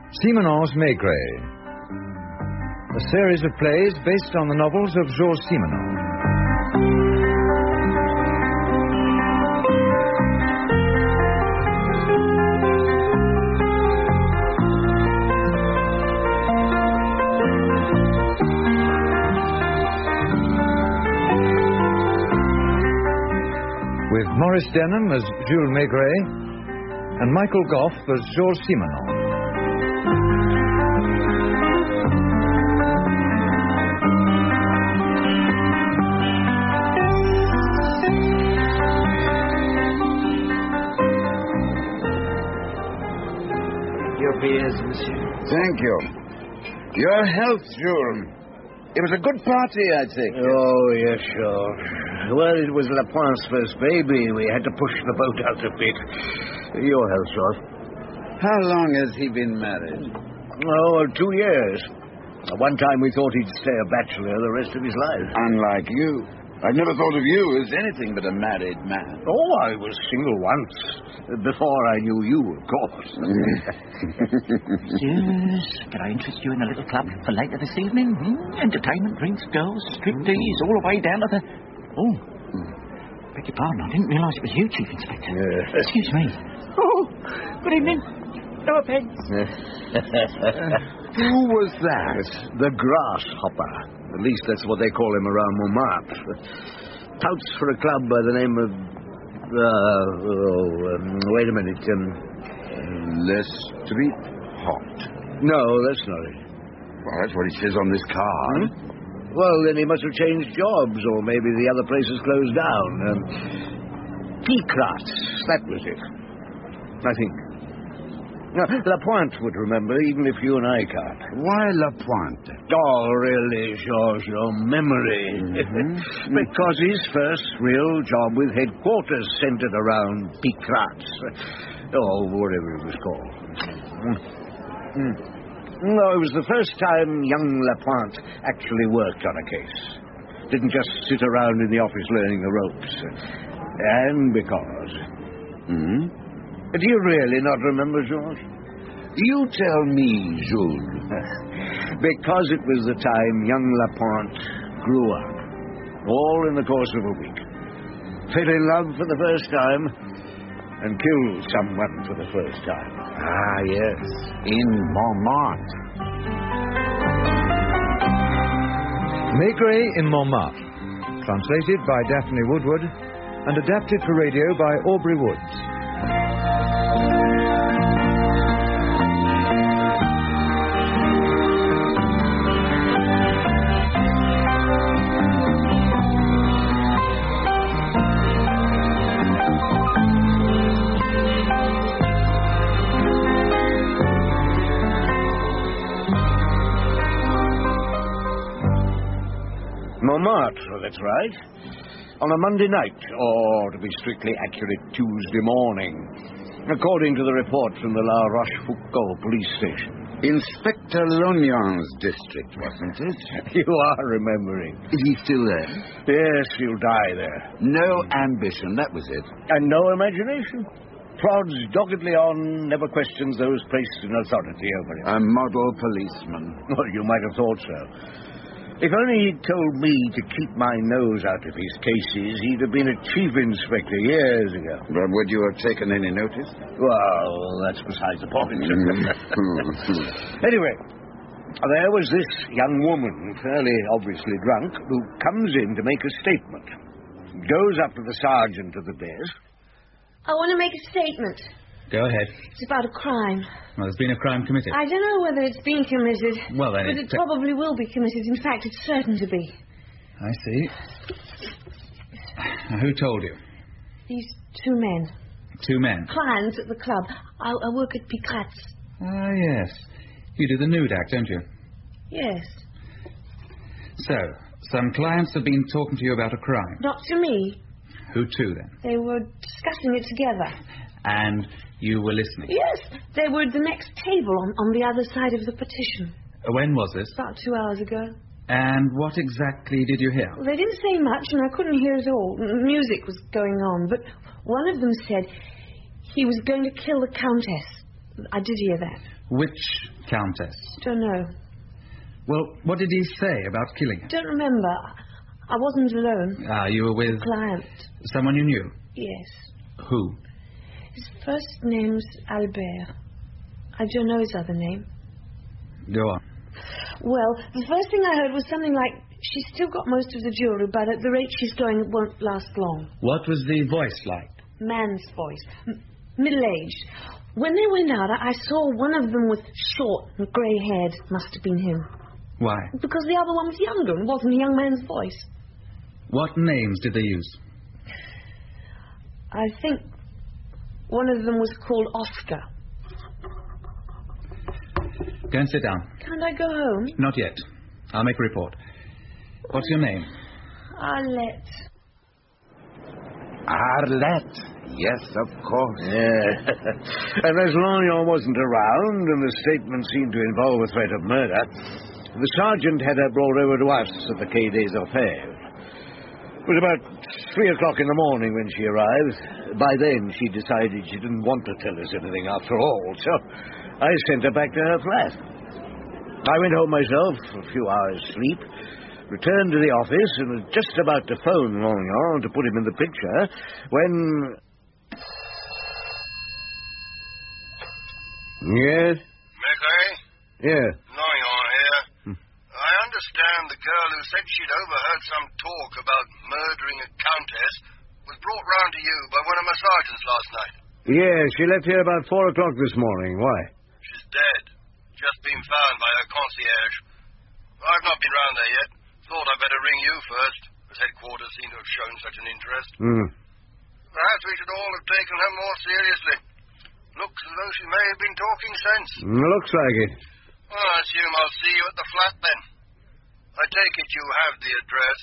Simenon's Maigret, a series of plays based on the novels of Georges Simenon. With Maurice Denham as Jules Maigret and Michael Gough as Georges Simenon. Your beers, monsieur. Thank you. Your health, Jules. It was a good party, I think. Oh, yes, sure. Well, it was Lapointe's first baby. We had to push the boat out a bit. Your health, George. How long has he been married? Oh, 2 years. One time we thought he'd stay a bachelor the rest of his life. Unlike you. I've never thought of you as anything but a married man. Oh, I was single once. Before I knew you, of course. Yes. Can I interest you in a little club for later this evening? Entertainment, drinks, girls, striptease, all the way down to the... Oh. Beg your pardon, I didn't realise it was you, Chief Inspector. Excuse me. Oh, good evening. No offence. Who was that? The grasshopper. At least that's what they call him around Montmartre. Touts for a club by the name of... wait a minute. Le Street Hot. No, that's not it. Well, that's what he says on this card. Well, then he must have changed jobs, or maybe the other place has closed down. Picrat's, that was it. I think. Now, Lapointe would remember, even if you and I can't. Why Lapointe? Oh, really, Georges, your memory. Because his first real job with headquarters centered around Picrat's. Or whatever it was called. No, it was the first time young Lapointe actually worked on a case. Didn't just sit around in the office learning the ropes. And because... Do you really not remember, Georges? You tell me, Jules. Because it was the time young Lapointe grew up. All in the course of a week. Fell in love for the first time and killed someone for the first time. Ah, yes. In Montmartre. Maigret in Montmartre. Translated by Daphne Woodward and adapted for radio by Aubrey Woods. Montmartre, that's right. On a Monday night, or to be strictly accurate, Tuesday morning. According to the report from the La Rochefoucauld police station. Inspector Lognon's district, wasn't it? You are remembering. Is he still there? Yes, he'll die there. No ambition, that was it. And no imagination. Plods doggedly on, never questions those placed in authority over him. A model policeman. Well, you might have thought so. If only he'd told me to keep my nose out of his cases, he'd have been a chief inspector years ago. But would you have taken any notice? Well, that's beside the point. Anyway, there was this young woman, fairly obviously drunk, who comes in to make a statement. Goes up to the sergeant of the desk. I want to make a statement. Go ahead. It's about a crime. Well, there's been a crime committed. I don't know whether it's been committed. Well, then but it probably will be committed. In fact, it's certain to be. I see. Who told you? These 2 men. 2 men? Clients at the club. I work at Picrat's. Ah, yes. You do the nude act, don't you? Yes. So, some clients have been talking to you about a crime. Not to me. Who to, then? They were discussing it together. And you were listening? Yes. They were at the next table on the other side of the partition. When was this? About 2 hours ago. And what exactly did you hear? Well, they didn't say much, and I couldn't hear at all. Music was going on, but one of them said he was going to kill the Countess. I did hear that. Which countess? Don't know. Well, what did he say about killing her? Don't remember. I wasn't alone. Ah, you were with... Client. Someone you knew? Yes. Who? His first name's Albert. I don't know his other name. Go on. Well, the first thing I heard was something like, she's still got most of the jewelry, but at the rate she's going, it won't last long. What was the voice like? Man's voice. Middle-aged. When they went out, I saw one of them with short and grey-haired. Must have been him. Why? Because the other one was younger and wasn't a young man's voice. What names did they use? I think one of them was called Oscar. Go and sit down. Can't I go home? Not yet. I'll make a report. What's your name? Arlette. Arlette. Yes, of course. Yeah. And as Lognon wasn't around and the statement seemed to involve a threat of murder, the sergeant had her brought over to us at the Quai des Orfèvres. It was about 3 o'clock in the morning when she arrived. By then, she decided she didn't want to tell us anything after all, so I sent her back to her flat. I went home myself for a few hours' sleep, returned to the office, and was just about to phone Lognon to put him in the picture when... Yes? Maigret? Yeah. Lognon here. I understand the girl who said she'd overheard some talk about murdering a countess was brought round to you by one of my sergeants last night. Yeah, she left here about 4 o'clock this morning. Why? She's dead. Just been found by her concierge. I've not been round there yet. Thought I'd better ring you first, as headquarters seem to have shown such an interest. Perhaps we should all have taken her more seriously. Looks as though she may have been talking sense. Looks like it. Well, I assume I'll see you at the flat then. I take it you have the address.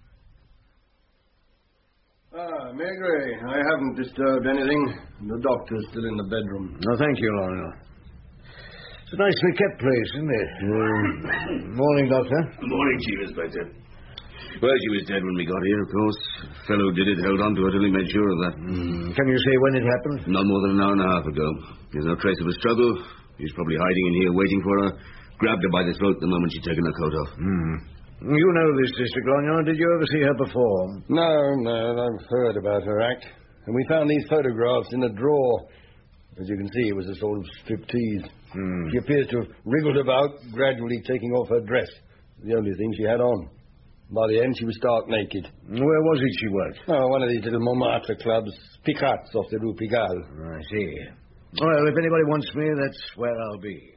Maigret, I haven't disturbed anything. The doctor's still in the bedroom. No, thank you, Lionel. It's a nicely kept place, isn't it? Morning, Doctor. Morning, Chief Inspector. Well, she was dead when we got here, of course. Fellow did it, held on to her till he made sure of that. Can you say when it happened? Not more than an hour and a half ago. There's no trace of a struggle. He's probably hiding in here waiting for her. Grabbed her by the throat the moment she'd taken her coat off. You know this district, Lognon. Did you ever see her perform? No, I've heard about her act. And we found these photographs in a drawer. As you can see, it was a sort of striptease. She appears to have wriggled about, gradually taking off her dress. The only thing she had on. By the end, she was stark naked. Where was it she worked? Oh, one of these little Montmartre clubs, Picats off the Rue Pigalle. I see. Well, if anybody wants me, that's where I'll be.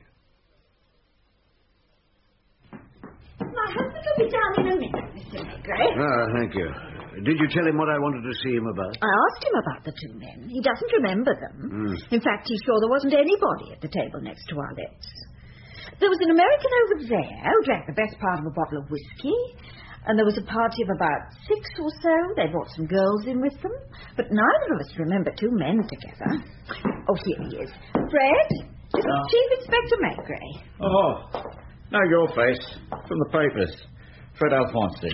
My husband will be down in a minute, Mr. Maigret. Thank you. Did you tell him what I wanted to see him about? I asked him about the two men. He doesn't remember them. In fact, he's sure there wasn't anybody at the table next to Arlette's. There was an American over there who drank the best part of a bottle of whiskey, and there was a party of about 6 or so. They brought some girls in with them, but neither of us remember two men together. Oh, here he is. Fred, this is Chief Inspector Maigret. Oh, know your face. From the papers. Fred Alfonsi.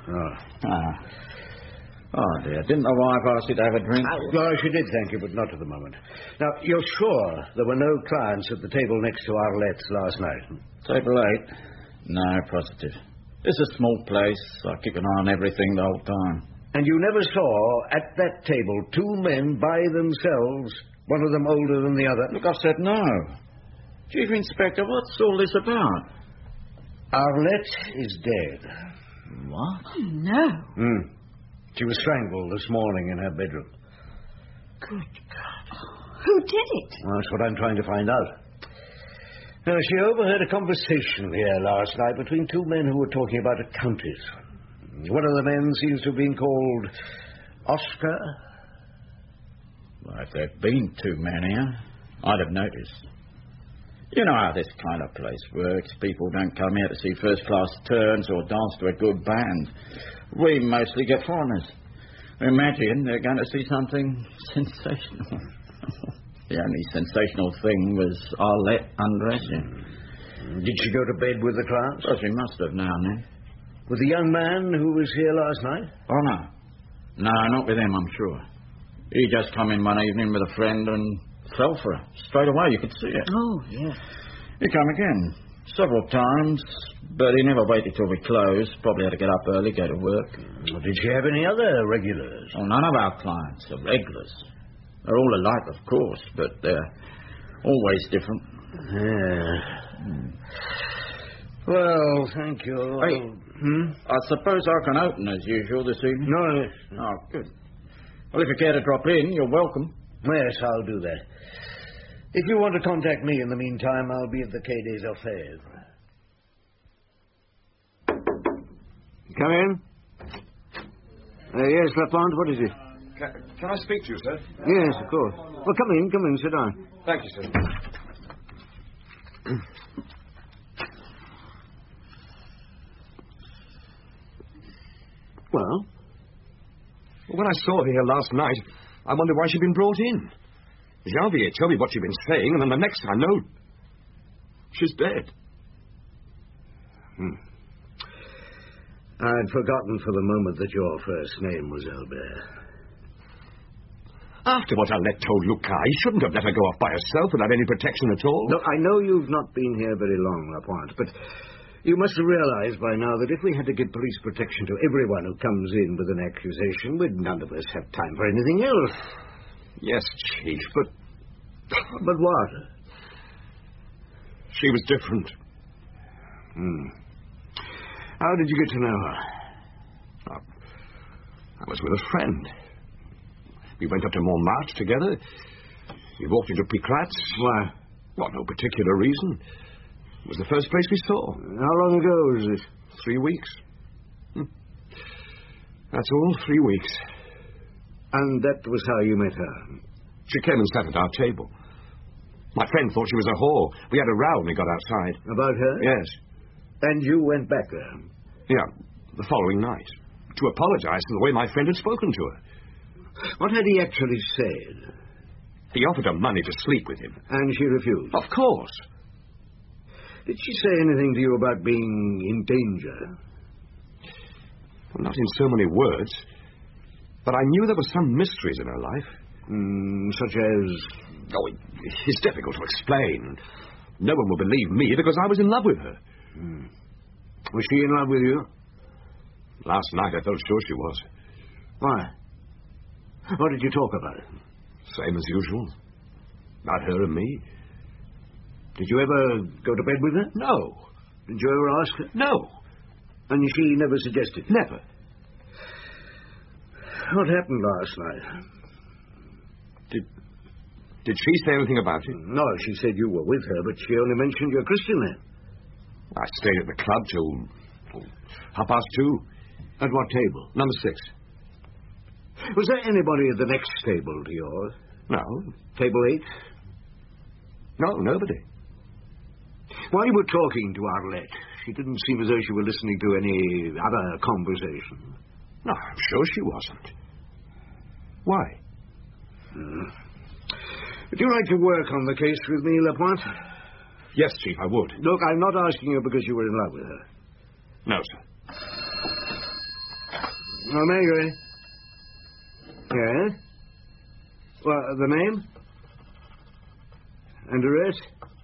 Oh, dear. Didn't the wife ask you to have a drink? No, she did, thank you, but not at the moment. Now, you're sure there were no clients at the table next to Arlette's last night? Table 8? No, positive. It's a small place. I keep an eye on everything the whole time. And you never saw, at that table, two men by themselves, one of them older than the other? Look, I said no. Chief Inspector, what's all this about? Arlette is dead. What? Oh, no. She was strangled this morning in her bedroom. Good God. Who did it? Well, that's what I'm trying to find out. Now, she overheard a conversation here last night between two men who were talking about a countess. One of the men seems to have been called Oscar. Well, if there'd been two men here, I'd have noticed. You know how this kind of place works. People don't come here to see first-class turns or dance to a good band. We mostly get foreigners. Imagine they're going to see something sensational. The only sensational thing was Arlette undressing. Did she go to bed with the clients? Well, she must have now and then. With the young man who was here last night? Oh, no. No, not with him, I'm sure. He just come in one evening with a friend and fell for her. Straight away, you could see it. Oh, yes. He come again. Several times, but he never waited till we closed. Probably had to get up early, go to work. Well, did she have any other regulars? Oh, none of our clients are regulars. They're all alike, of course, but they're always different. Yeah. Well, thank you. Hey, I suppose I can open as usual this evening? No. Oh, good. Well, if you care to drop in, you're welcome. Yes, I'll do that. If you want to contact me in the meantime, I'll be at the Quai des Orfèvres. Come in. Yes, Laplante, what is it? Can I speak to you, sir? Yes, of course. Well, come in, sit down. Thank you, sir. Well? When I saw her here last night, I wondered why she'd been brought in. Janvier told me what she'd been saying, and then the next I know, she's dead. I'd forgotten for the moment that your first name was Albert. After what Alette told Lucas, he shouldn't have let her go off by herself without any protection at all. Look, I know you've not been here very long, Lapointe, but you must have realized by now that if we had to give police protection to everyone who comes in with an accusation, we'd none of us have time for anything else. Yes, Chief, but... But what? She was different. How did you get to know her? I was with a friend. We went up to Montmartre together. We walked into Picrat's. Why? Well, no particular reason. It was the first place we saw. How long ago was it? 3 weeks. That's all, 3 weeks. And that was how you met her? She came and sat at our table. My friend thought she was a whore. We had a row when we got outside. About her? Yes. And you went back there? Yeah, the following night. To apologize for the way my friend had spoken to her. What had he actually said? He offered her money to sleep with him. And she refused? Of course. Did she say anything to you about being in danger? Well, not in so many words. But I knew there were some mysteries in her life. Such as... Oh, it's difficult to explain. No one will believe me because I was in love with her. Was she in love with you? Last night I felt sure she was. Why? What did you talk about? Same as usual. Not her and me. Did you ever go to bed with her? No. Did you ever ask her? No. And she never suggested? Never. What happened last night? Did she say anything about it? No, she said you were with her, but she only mentioned your Christian name. I stayed at the club till 2:30. At what table? Number 6. Was there anybody at the next table to yours? No. Table 8? No, nobody. While you were talking to Arlette, she didn't seem as though she were listening to any other conversation. No, I'm sure she wasn't. Why? Would you like to work on the case with me, Lapointe? Yes, Chief, I would. Look, I'm not asking you because you were in love with her. No, sir. Oh, Marguerite. Yes? Well, the name? And address?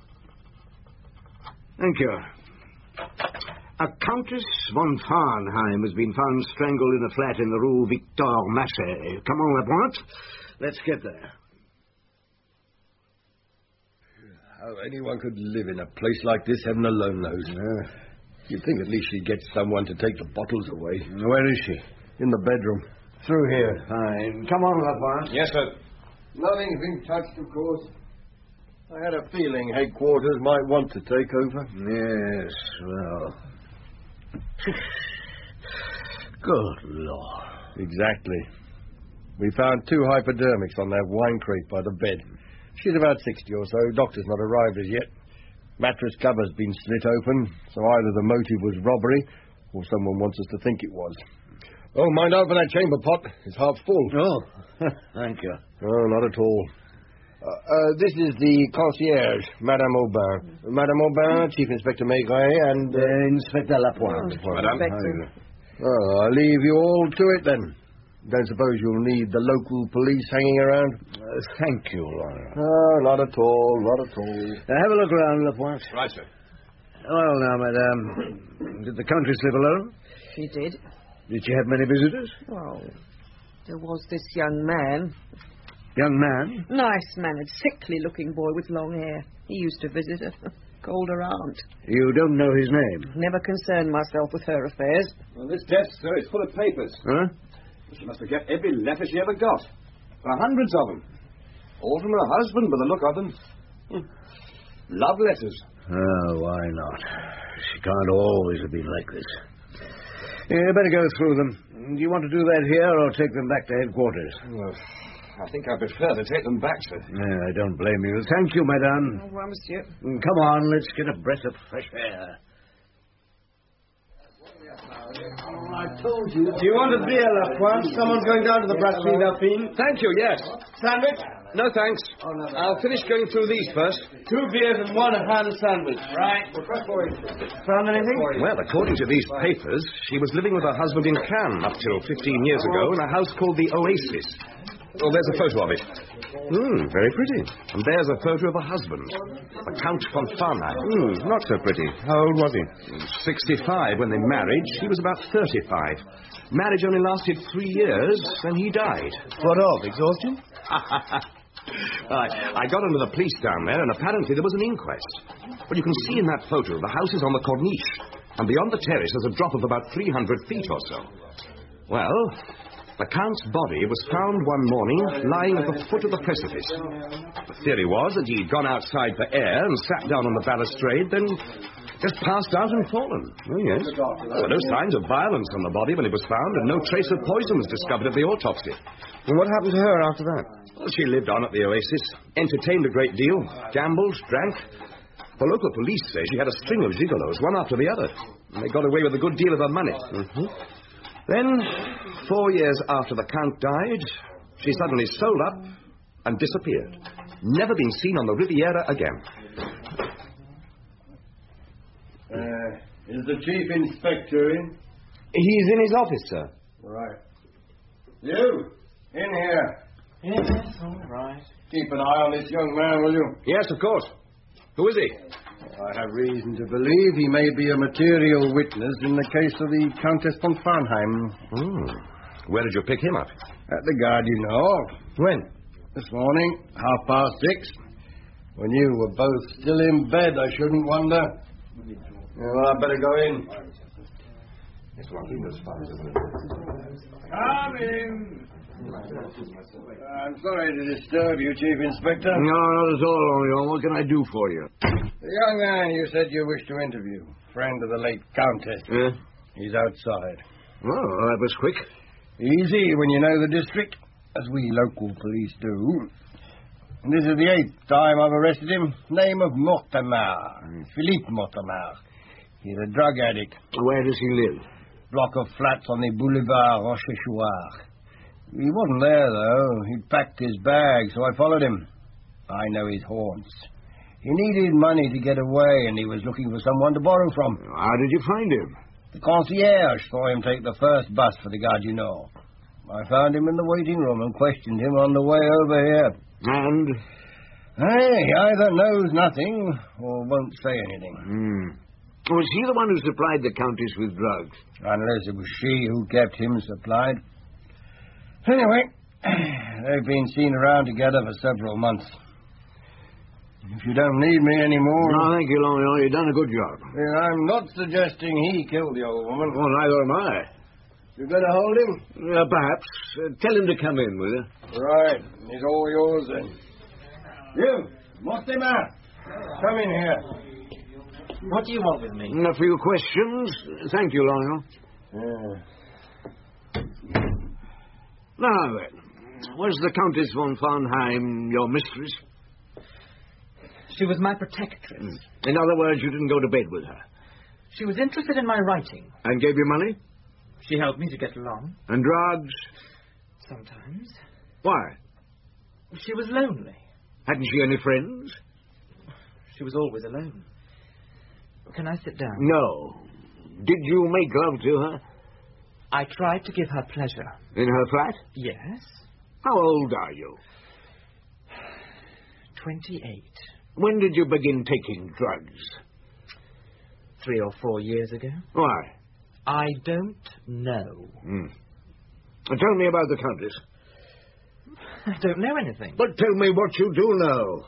Thank you. A Countess von Farnheim has been found strangled in a flat in the Rue Victor Massé. Come on, Lapointe. Let's get there. How anyone could live in a place like this, heaven alone knows. You'd think at least she'd get someone to take the bottles away. Where is she? In the bedroom. Through here. Fine. Come on, Lapointe. Yes, sir. Nothing's been touched, of course. I had a feeling headquarters might want to take over. Yes, well... Good Lord. Exactly. We found 2 hypodermics on that wine crate by the bed. She's about 60 or so. Doctor's not arrived as yet. Mattress cover's been slit open, so either the motive was robbery or someone wants us to think it was. Oh, mind out for that chamber pot. It's half full. Oh, thank you. Oh, not at all. This is the concierge, Madame Aubin. Madame Aubin, Chief Inspector Maigret, and... Inspector Lapointe. Madame. I'll leave you all to it, then. Don't suppose you'll need the local police hanging around? Thank you, Lionel. Oh, not at all, not at all. Have a look around, Lapointe. Right, sir. Well, now, madame, did the Countess live alone? She did. Did she have many visitors? Well, there was this young man. Young man? Nice-mannered, sickly-looking boy with long hair. He used to visit her. Called her aunt. You don't know his name? Never concerned myself with her affairs. Well, this desk, sir, is full of papers. Huh? She must have kept every letter she ever got. There are hundreds of them. All from her husband, by the look of them. Love letters. Oh, why not? She can't always have been like this. You better go through them. Do you want to do that here or take them back to headquarters? Well, I think I prefer to take them back, sir. I don't blame you. Thank you, madame. Au revoir, monsieur. Come on, let's get a breath of fresh air. I told you. Do you want a beer, Lapointe? Someone's going down to the Brasserie Dauphine. Thank you, yes. Sandwich? No, thanks. I'll finish going through these first. 2 beers and 1 ham sandwich. Right. Found anything? Well, according to these papers, she was living with her husband in Cannes up till 15 years ago in a house called the Oasis. Oh, there's a photo of it. Very pretty. And there's a photo of her husband, the Count von Farnheim. Not so pretty. How old was he? 65 when they married. She was about 35. Marriage only lasted 3 years, then he died. What of? Exhaustion? I got under the police down there, and apparently there was an inquest. But you can see in that photo the house is on the corniche, and beyond the terrace there's a drop of about 300 feet or so. Well, the Count's body was found one morning lying at the foot of the precipice. The theory was that he'd gone outside for air and sat down on the balustrade, then just passed out and fallen. Oh, yes. There were no signs of violence on the body when it was found, and no trace of poison was discovered at the autopsy. And what happened to her after that? Well, she lived on at the Oasis, entertained a great deal, gambled, drank. The local police say she had a string of gigolos, one after the other, and they got away with a good deal of her money. Then, 4 years after the Count died, she suddenly sold up and disappeared. Never been seen on the Riviera again. Is the chief inspector in? He's in his office, sir. Right. You, in here. Yes, all right. Keep an eye on this young man, will you? Yes, of course. Who is he? I have reason to believe he may be a material witness in the case of the Countess von Farnheim. Where did you pick him up? At the Gare du Nord. When? This morning, 6:30. When you were both still in bed, I shouldn't wonder. Well, I'd better go in. Come in. I'm sorry to disturb you, Chief Inspector. No, not at all, Orion. What can I do for you? The young man you said you wished to interview, friend of the late Countess. Yeah? He's outside. Oh, that was quick. Easy when you know the district, as we local police do. And this is the 8th time I've arrested him. Name of Mortimer. Philippe Mortimer. He's a drug addict. Where does he live? Block of flats on the Boulevard Rochechouart. He wasn't there, though. He'd packed his bag, so I followed him. I know his haunts. He needed money to get away, and he was looking for someone to borrow from. How did you find him? The concierge saw him take the first bus for the Gare du Nord. I found him in the waiting room and questioned him on the way over here. And? He either knows nothing or won't say anything. Was he the one who supplied the Countess with drugs? Unless it was she who kept him supplied. Anyway, they've been seen around together for several months. If you don't need me anymore... No, thank you, Longyon. You've done a good job. I'm not suggesting he killed the old woman. Well, neither am I. You going to hold him? Perhaps. Tell him to come in, will you? Right. He's all yours, then. You, Mortimer, come in here. What do you want with me? A few questions. Thank you, Longyon. Now then, was the Countess von Farnheim your mistress? She was my protectress. In other words, you didn't go to bed with her? She was interested in my writing. And gave you money? She helped me to get along. And drugs? Sometimes. Why? She was lonely. Hadn't she any friends? She was always alone. Can I sit down? No. Did you make love to her? I tried to give her pleasure. In her flat? Yes. How old are you? 28. When did you begin taking drugs? 3 or 4 years ago. Why? I don't know. Tell me about the Countess. I don't know anything. But tell me what you do know.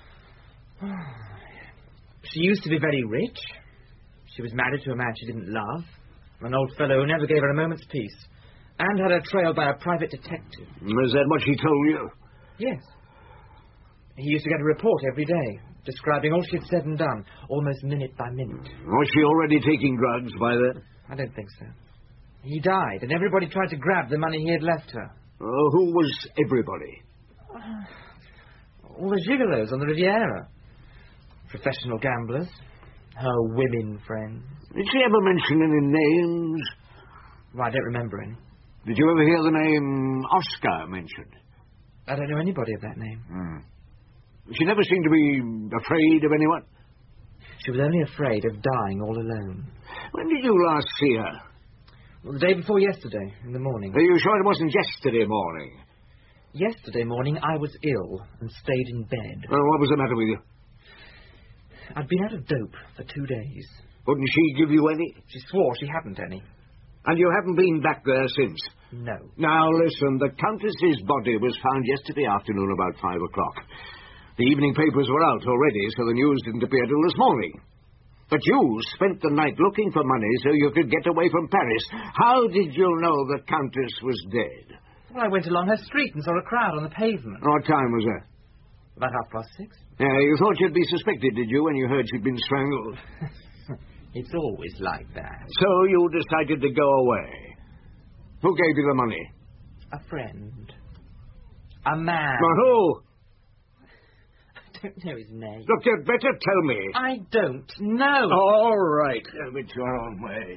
She used to be very rich. She was married to a man she didn't love. An old fellow who never gave her a moment's peace. And had her trailed by a private detective. Is that what she told you? Yes. He used to get a report every day, describing all she had said and done, almost minute by minute. Was she already taking drugs by then? I don't think so. He died, and everybody tried to grab the money he had left her. Who was everybody? All the gigolos on the Riviera. Professional gamblers. Her women friends. Did she ever mention any names? Well, I don't remember any. Did you ever hear the name Oscar mentioned? I don't know anybody of that name. She never seemed to be afraid of anyone? She was only afraid of dying all alone. When did you last see her? Well, the day before yesterday, in the morning. Are you sure it wasn't yesterday morning? Yesterday morning, I was ill and stayed in bed. What was the matter with you? I'd been out of dope for 2 days. Wouldn't she give you any? She swore she hadn't any. And you haven't been back there since? No. Now, listen, the Countess's body was found yesterday afternoon about 5 o'clock. The evening papers were out already, so the news didn't appear till this morning. But you spent the night looking for money so you could get away from Paris. How did you know the Countess was dead? Well, I went along her street and saw a crowd on the pavement. What time was that? About 6:30. Yeah, you thought you'd be suspected, did you, when you heard she'd been strangled? It's always like that. So you decided to go away. Who gave you the money? A friend. A man. Who? I don't know his name. Look, you'd better tell me. I don't know. All right. Have it your own way.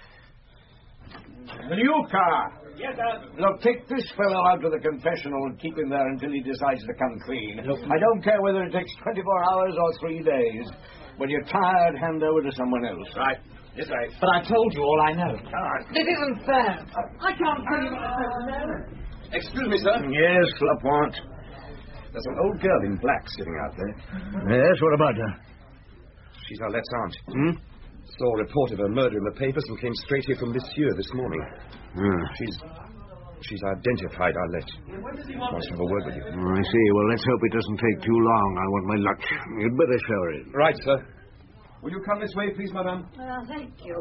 Luca! Yes, sir. Look, take this fellow out to the confessional and keep him there until he decides to come clean. Look, I don't care whether it takes 24 hours or 3 days. When you're tired, hand over to someone else. Right. Yes, right. But I told you all I know. This isn't fair. I can't tell you what I know. Excuse me, sir. Yes, Lapointe. There's an old girl in black sitting out there. Yes, what about her? She's Arlette's aunt. Saw a report of her murder in the papers and came straight here from Monsieur this morning. She's identified Arlette. Wants to have a word with you. I see. Well, let's hope it doesn't take too long. I want my lunch. You'd better show her in. Right, sir. Will you come this way, please, madame? Thank you.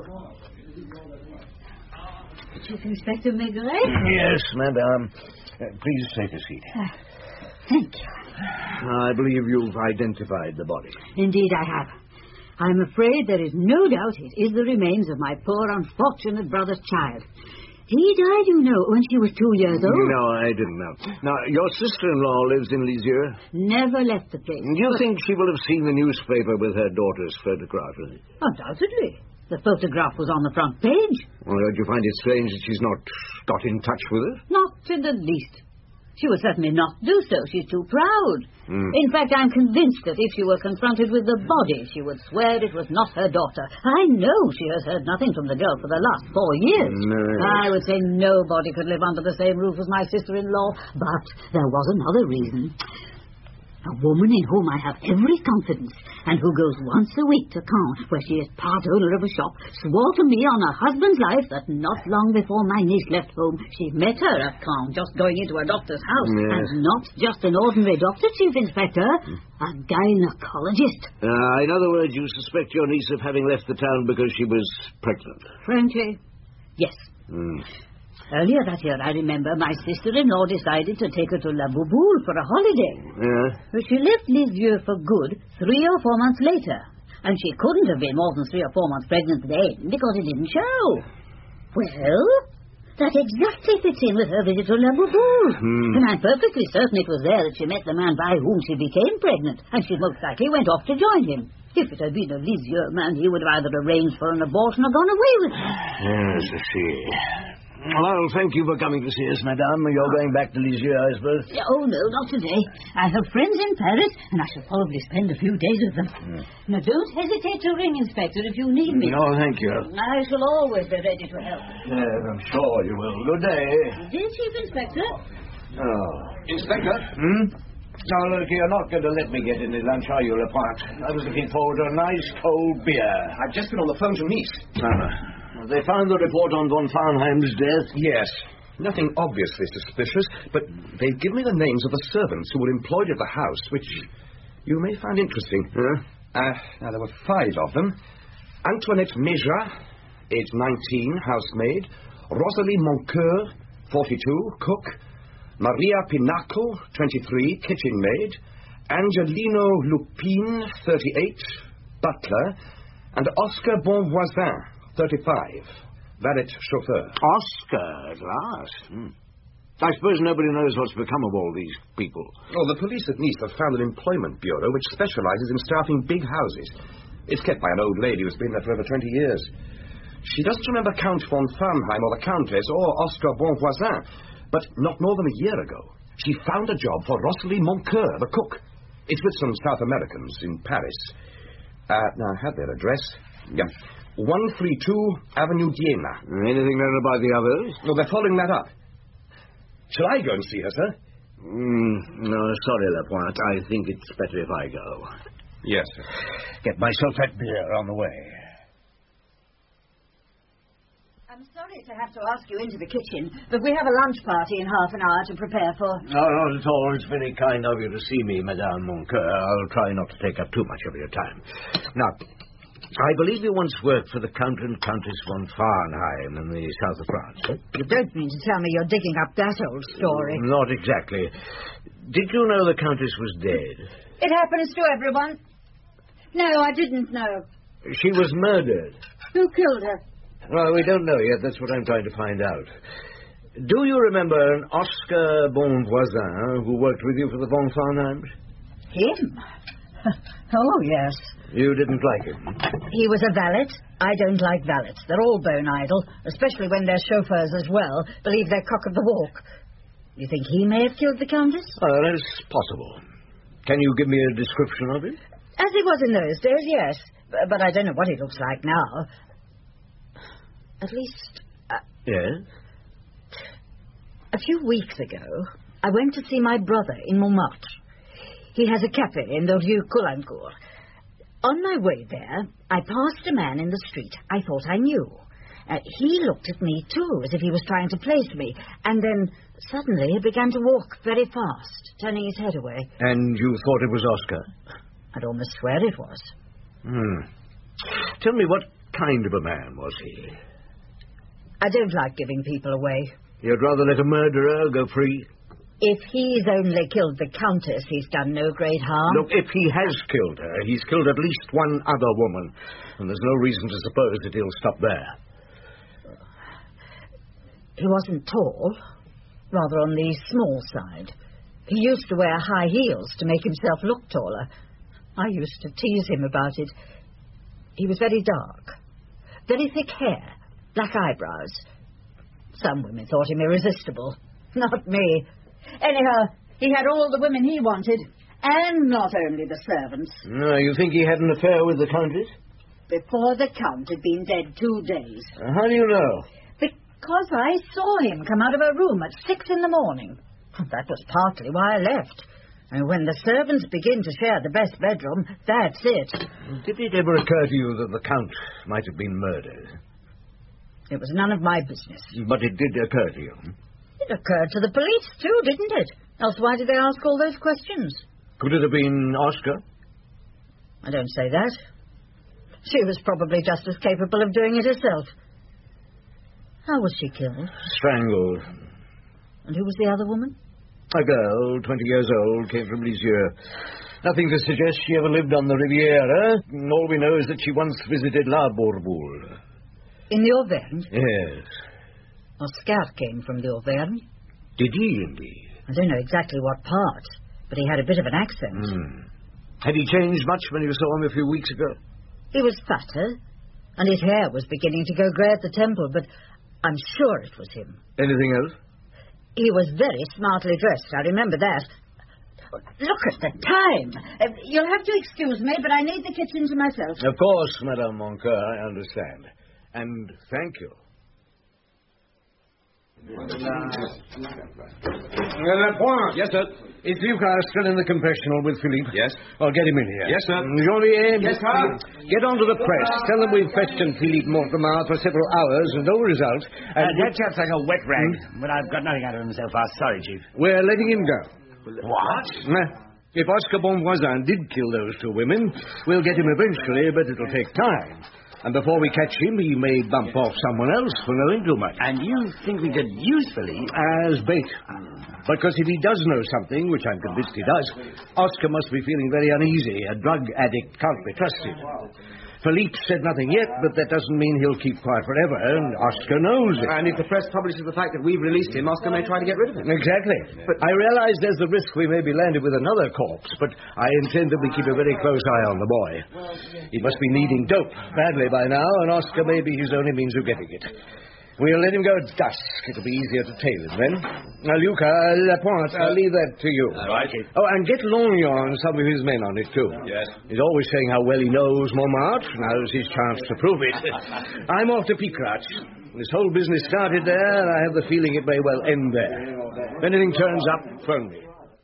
Chief Inspector Maigret? Yes, madame. Please take a seat. Thank you. I believe you've identified the body. Indeed, I have. I'm afraid there is no doubt it is the remains of my poor, unfortunate brother's child. He died, you know, when she was 2 years old. No, I didn't know. Now, your sister-in-law lives in Lisieux? Never left the place. Do you think she will have seen the newspaper with her daughter's photograph in it? Undoubtedly. The photograph was on the front page. Well, don't you find it strange that she's not got in touch with her? Not in the least. She would certainly not do so. She's too proud. In fact, I'm convinced that if she were confronted with the body, she would swear it was not her daughter. I know she has heard nothing from the girl for the last 4 years. No. I would say nobody could live under the same roof as my sister-in-law. But there was another reason. A woman in whom I have every confidence and who goes once a week to Caen, where she is part owner of a shop, swore to me on her husband's life that not long before my niece left home, she met her at Caen, just going into a doctor's house. Yes. And not just an ordinary doctor, Chief Inspector, a gynecologist. In other words, you suspect your niece of having left the town because she was pregnant? Frankly, yes. Earlier that year, I remember, my sister-in-law decided to take her to La Bouboule for a holiday. Yeah? But she left Lisieux for good 3 or 4 months later. And she couldn't have been more than 3 or 4 months pregnant then, because it didn't show. Well, that exactly fits in with her visit to La Bouboule. And I'm perfectly certain it was there that she met the man by whom she became pregnant, and she most likely went off to join him. If it had been a Lisieux man, he would have either arranged for an abortion or gone away with her. Yes, I see. Well, thank you for coming to see us, madame. You're going back to Lisieux, I suppose? Oh, no, not today. I have friends in Paris, and I shall probably spend a few days with them. Now, don't hesitate to ring, Inspector, if you need me. No, thank you. I shall always be ready to help. Yes, I'm sure you will. Good day. Dear Chief Inspector. Oh. Inspector? Now, look, you're not going to let me get any lunch, are you, Lapointe? I was looking forward to a nice cold beer. I've just been on the phone to Nice. They found the report on von Farnheim's death? Yes. Nothing obviously suspicious, but they give me the names of the servants who were employed at the house, which you may find interesting. Now, there were 5 of them. Antoinette Méja, age 19, housemaid. Rosalie Moncoeur, 42, cook. Maria Pinacle, 23, kitchen maid. Angelino Lupin, 38, butler. And Oscar Bonvoisin, 35, valet chauffeur. Oscar, at last. I suppose nobody knows what's become of all these people. Oh, the police at Nice have found an employment bureau which specializes in staffing big houses. It's kept by an old lady who's been there for over 20 years. She doesn't remember Count von Farnheim or the Countess or Oscar Bonvoisin, but not more than a year ago, she found a job for Rosalie Moncoeur, the cook. It's with some South Americans in Paris. Now, I have their address. Yeah. 132 Avenue d'Iéna. Anything known about the others? No, they're following that up. Shall I go and see her, sir? No, sorry, Lapointe. I think it's better if I go. Yes, sir. Get myself that beer on the way. I'm sorry to have to ask you into the kitchen, but we have a lunch party in half an hour to prepare for. No, not at all. It's very kind of you to see me, Madame Moncoeur. I'll try not to take up too much of your time. Now, I believe you once worked for the Count and Countess von Farnheim in the south of France. You don't mean to tell me you're digging up that old story. Not exactly. Did you know the Countess was dead? It happens to everyone. No, I didn't know. She was murdered. Who killed her? Well, we don't know yet. That's what I'm trying to find out. Do you remember an Oscar Bonvoisin who worked with you for the von Farnheims? Him? Oh, yes. You didn't like him? He was a valet. I don't like valets. They're all bone idle, especially when their chauffeurs as well believe they're cock of the walk. You think he may have killed the Countess? Oh, that's possible. Can you give me a description of him? As he was in those days, yes. But I don't know what he looks like now. At least... Yes? A few weeks ago, I went to see my brother in Montmartre. He has a cafe in the Rue Coulancourt. On my way there, I passed a man in the street I thought I knew. He looked at me, too, as if he was trying to place me. And then, suddenly, he began to walk very fast, turning his head away. And you thought it was Oscar? I'd almost swear it was. Tell me, what kind of a man was he? I don't like giving people away. You'd rather let a murderer go free? If he's only killed the Countess, he's done no great harm. Look, if he has killed her, he's killed at least one other woman. And there's no reason to suppose that he'll stop there. He wasn't tall, rather on the small side. He used to wear high heels to make himself look taller. I used to tease him about it. He was very dark, very thick hair, black eyebrows. Some women thought him irresistible. Not me. Anyhow, he had all the women he wanted, and not only the servants. No, you think he had an affair with the Countess? Before the Count had been dead 2 days. How do you know? Because I saw him come out of her room at 6 in the morning. That was partly why I left. And when the servants begin to share the best bedroom, that's it. Did it ever occur to you that the Count might have been murdered? It was none of my business. But it did occur to you? It occurred to the police, too, didn't it? Else why did they ask all those questions? Could it have been Oscar? I don't say that. She was probably just as capable of doing it herself. How was she killed? Strangled. And who was the other woman? A girl, 20 years old, came from Lisieux. Nothing to suggest she ever lived on the Riviera. All we know is that she once visited La Bourboule. In the Auvergne? Yes. Oscar came from the Auvergne. Did he, indeed? I don't know exactly what part, but he had a bit of an accent. Had he changed much when you saw him a few weeks ago? He was fatter, and his hair was beginning to go grey at the temple, but I'm sure it was him. Anything else? He was very smartly dressed, I remember that. Look at the time. You'll have to excuse me, but I need the kitchen to myself. Of course, Madame Moncur, I understand. And thank you. Lapointe. Yes, sir. Is Lucas still in the confessional with Philippe? Yes. I'll get him in here. Yes, sir. Janvier. Yes, sir. Get on to the press. Tell them we've questioned Philippe Mortemar for several hours and no result. And that chap's like a wet rag, but I've got nothing out of him so far. Sorry, Chief. We're letting him go. What? If Oscar Bonvoisin did kill those two women, we'll get him eventually, but it'll take time. And before we catch him, he may bump off someone else for knowing too much. And you think we could use Philippe? As bait. Because if he does know something, which I'm convinced he does, Oscar must be feeling very uneasy. A drug addict can't be trusted. Philippe said nothing yet, but that doesn't mean he'll keep quiet forever, and Oscar knows it. And if the press publishes the fact that we've released him, Oscar may try to get rid of him. Exactly. But I realize there's the risk we may be landed with another corpse, but I intend that we keep a very close eye on the boy. He must be needing dope badly by now, and Oscar may be his only means of getting it. We'll let him go at dusk. It'll be easier to tail him then. Now, Luca, Lapointe, I'll leave that to you. Right. Oh, and get Longyon and some of his men on it, too. Yes. He's always saying how well he knows Montmartre. Now's his chance to prove it. I'm off to Picrat. This whole business started there, and I have the feeling it may well end there. If anything turns up, phone me.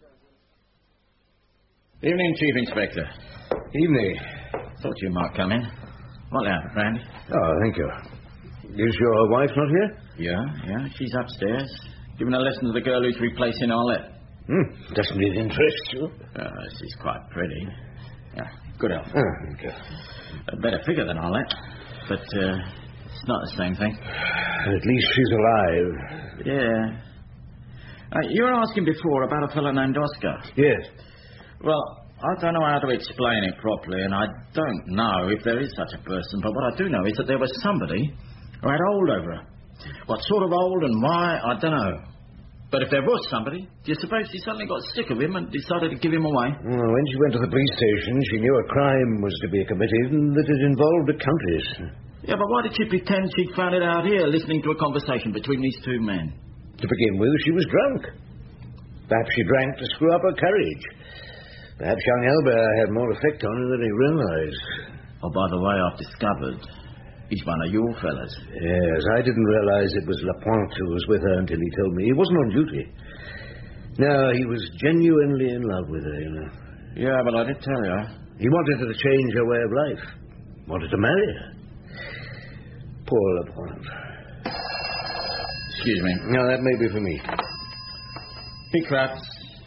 Evening, Chief Inspector. Evening. Thought you might come in. What now, Randy? Oh, thank you. Is your wife not here? Yeah. She's upstairs. Giving a lesson to the girl who's replacing Arlette. Doesn't it interest you? She's quite pretty. Yeah, good health. Oh, thank you. A better figure than Arlette. But it's not the same thing. At least she's alive. Yeah. You were asking before about a fellow named Oscar. Yes. Well, I don't know how to explain it properly, and I don't know if there is such a person, but what I do know is that there was somebody who had hold over her. What sort of hold and why, I don't know. But if there was somebody, do you suppose she suddenly got sick of him and decided to give him away? Well, when she went to the police station, she knew a crime was to be committed and that it involved a countess. Yeah, but why did she pretend she'd found it out here, listening to a conversation between these two men? To begin with, she was drunk. Perhaps she drank to screw up her courage. Perhaps young Albert had more effect on her than he realized. Oh, by the way, I've discovered he's one of your fellas. Yes, I didn't realize it was Lapointe who was with her until he told me. He wasn't on duty. No, he was genuinely in love with her, you know. Yeah, but I did tell you. He wanted her to change her way of life. Wanted to marry her. Poor Lapointe. Excuse me. No, that may be for me. Picrat.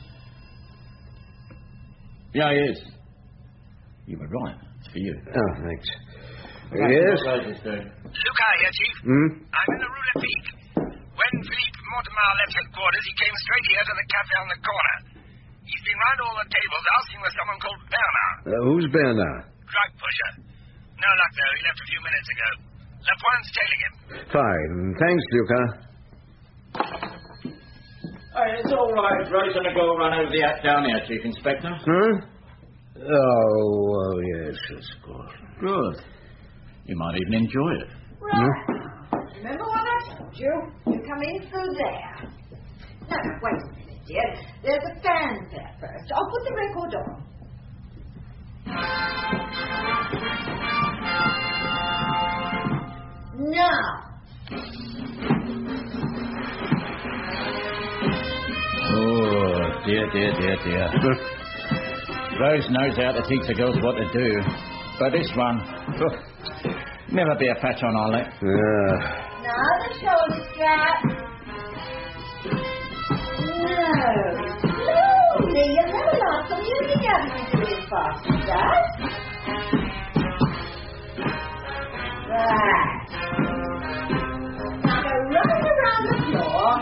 Yeah, he is. You were right. It's for you. Oh, thanks. Yes? Luca here, Chief. I'm in the Rue Lafitte. When Philippe Mortemar left headquarters, he came straight here to the cafe on the corner. He's been round all the tables asking for someone called Bernard. Who's Bernard? Drug pusher. No luck, though. He left a few minutes ago. Lapointe's tailing him. Fine. Thanks, Luca. It's all right. Rose and a girl run over the act down here, Chief Inspector. Huh? Oh, yes, of course. Good. You might even enjoy it. Right. Remember what I told you? You come in through there. No, wait a minute, dear. There's a fanfare first. I'll put the record on. Now. Oh, dear. Rose knows how to teach the girls what to do. But this one, never be a patch on Arlette. Yeah. Now the shoulder strap. No, slowly. You'll never last the music out if you do it as fast as that. Right. Now go right around the floor.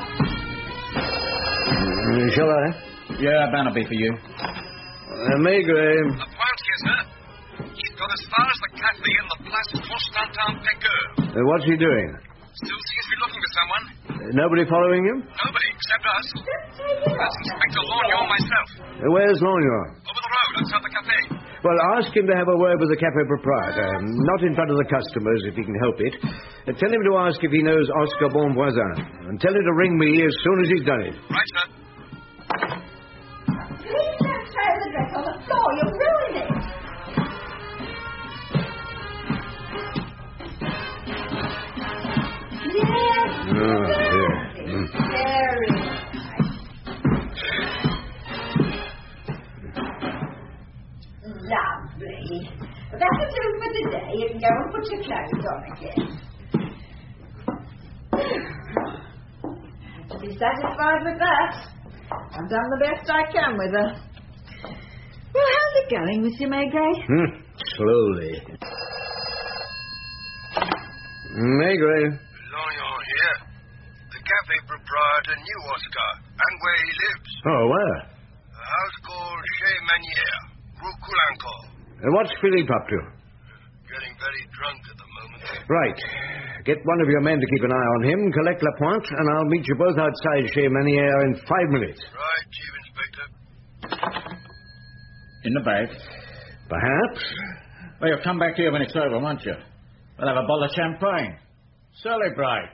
Shall I? Yeah, that'll be for you. Maigret. Lapointe here, sir. He's got as far as the cafe in the Place Constantin-Pecqueur. What's he doing? Still seems to be looking for someone. Nobody following him? Nobody, except us. That's Inspector Lorgnon myself. Where's Lorgnon? Over the road, outside the cafe. Well, ask him to have a word with the cafe proprietor. Not in front of the customers, if he can help it. Tell him to ask if he knows Oscar Bonvoisin. And tell him to ring me as soon as he's done it. Right, sir. Please don't throw the dress on the floor. You'll ruin it. Yes. Oh, dear. Very nice. Lovely. That'll do for today. You can go and put your clothes on again. Have to be satisfied with that. I've done the best I can with her. Well, how's it going, Monsieur Maigret? Slowly. Maigret. Lorient here. The cafe proprietor knew Oscar and where he lives. Oh, where? A house called Chez Manière, Rue Coulancourt. And what's Philippe up to? Getting very drunk at the moment. Right. Get one of your men to keep an eye on him, collect Lapointe, and I'll meet you both outside Chez Manière in 5 minutes. Right, Chief Inspector. In the bag. Perhaps. Well, you'll come back here when it's over, won't you? We'll have a bottle of champagne. Celebrate.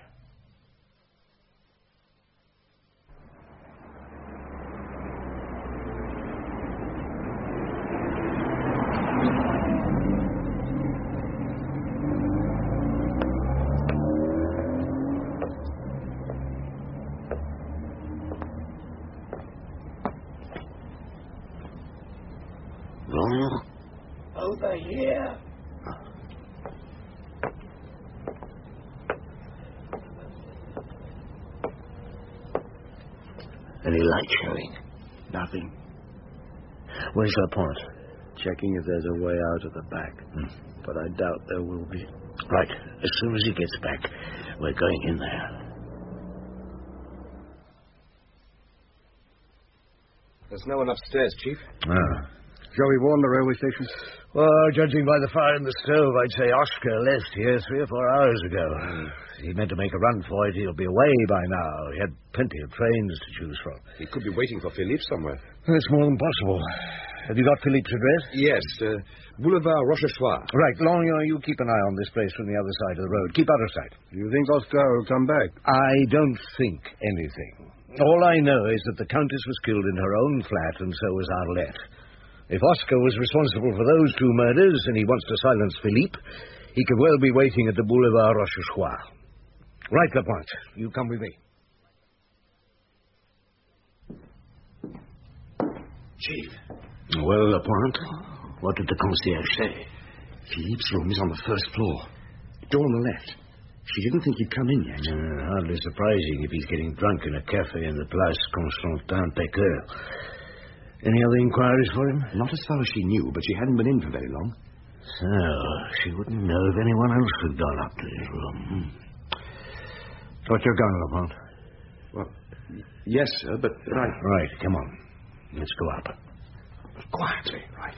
Over here. Any light showing? Nothing. Where's Lapointe? Checking if there's a way out of the back. But I doubt there will be. Right. As soon as he gets back, we're going in there. There's no one upstairs, Chief. Shall we warn the railway station? Well, judging by the fire in the stove, I'd say Oscar left here 3 or 4 hours ago. He meant to make a run for it. He'll be away by now. He had plenty of trains to choose from. He could be waiting for Philippe somewhere. That's more than possible. Have you got Philippe's address? Yes, Boulevard Rochechouart. Right, Lorient, you keep an eye on this place from the other side of the road. Keep out of sight. You think Oscar will come back? I don't think anything. All I know is that the Countess was killed in her own flat, and so was Arlette. If Oscar was responsible for those 2 murders and he wants to silence Philippe, he could well be waiting at the Boulevard Rochechouart. Right, Lapointe. You come with me. Chief. Well, Lapointe, what did the concierge say? Philippe's room is on the 1st floor. Door on the left. She didn't think he'd come in yet. Hardly surprising if he's getting drunk in a cafe in the Place Constantin Pecker. Any other inquiries for him? Not as far as she knew, but she hadn't been in for very long. So, she wouldn't know if anyone else had gone up to his room. Got your gun, Lapointe? Well, yes, sir, but... Right, come on. Let's go up. Quietly, right.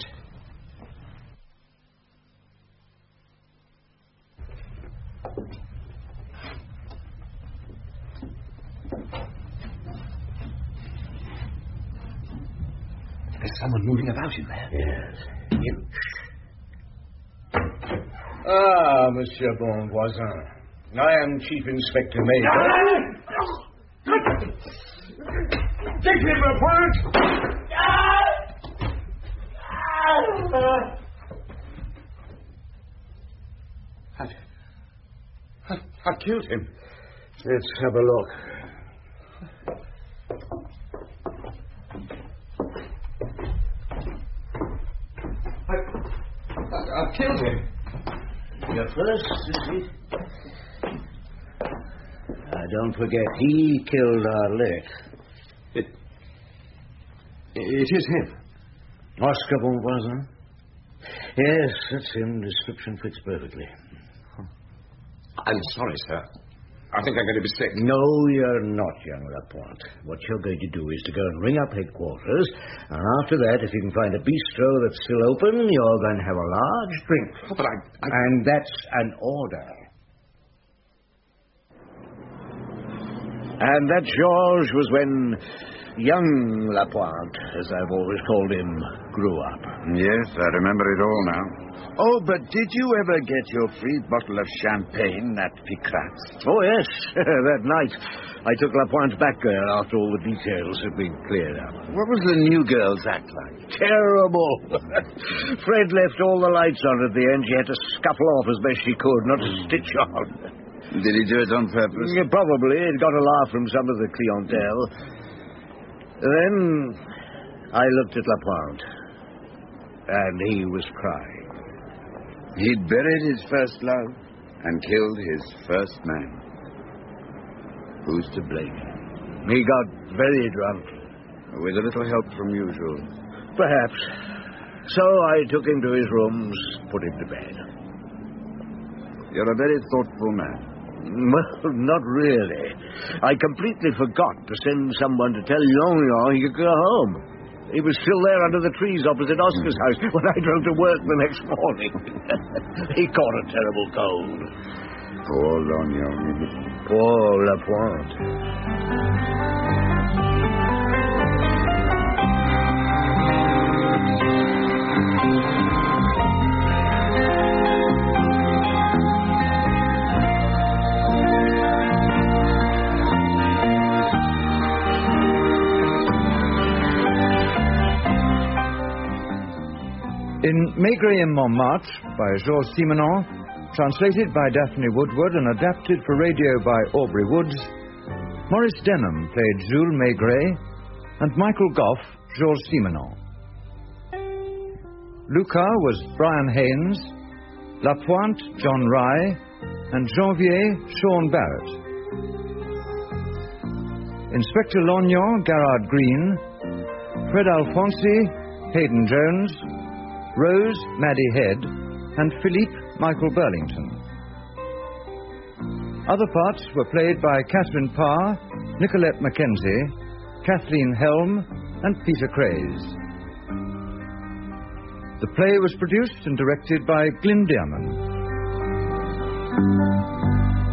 There's someone moving about in there. Yes. You. Ah, Monsieur Bonvoisin. I am Chief Inspector Maigret. Take him, Lapointe! I killed him. Let's have a look. I killed him. Your first, is he? Don't forget, he killed Arlette. It is him. Oscar Bonvoisin? Yes, that's him. Description fits perfectly. I'm sorry, sir. I think I'm going to be sick. No, you're not, young Lapointe. What you're going to do is to go and ring up headquarters, and after that, if you can find a bistro that's still open, you're going to have a large drink. Oh, but And that's an order. And that, Georges, was when young Lapointe, as I've always called him, grew up. Yes, I remember it all now. Oh, but did you ever get your free bottle of champagne at Picrat's? Oh, yes. That night, I took Lapointe back there after all the details had been cleared up. What was the new girl's act like? Terrible. Fred left all the lights on at the end. She had to scuffle off as best she could, not a stitch on. Did he do it on purpose? Yeah, probably. It got a laugh from some of the clientele. Then I looked at Lapointe, and he was crying. He'd buried his first love and killed his first man. Who's to blame? He got very drunk. With a little help from usual. Perhaps. So I took him to his rooms, put him to bed. You're a very thoughtful man. Well, not really. I completely forgot to send someone to tell Longyon he could go home. He was still there under the trees opposite Oscar's house when I drove to work the next morning. He caught a terrible cold. Poor Longyon. Poor Lapointe. In Maigret et Montmartre by Georges Simenon, translated by Daphne Woodward and adapted for radio by Aubrey Woods, Maurice Denham played Jules Maigret and Michael Gough, Georges Simenon. Luca was Brian Haynes, Lapointe, John Rye, and Janvier, Sean Barrett. Inspector Longyon, Garrard Green, Fred Alfonsi, Hayden Jones, Rose, Maddie Head, and Philippe, Michael Burlington. Other parts were played by Catherine Parr, Nicolette Mackenzie, Kathleen Helm, and Peter Craze. The play was produced and directed by Glyn Dearman.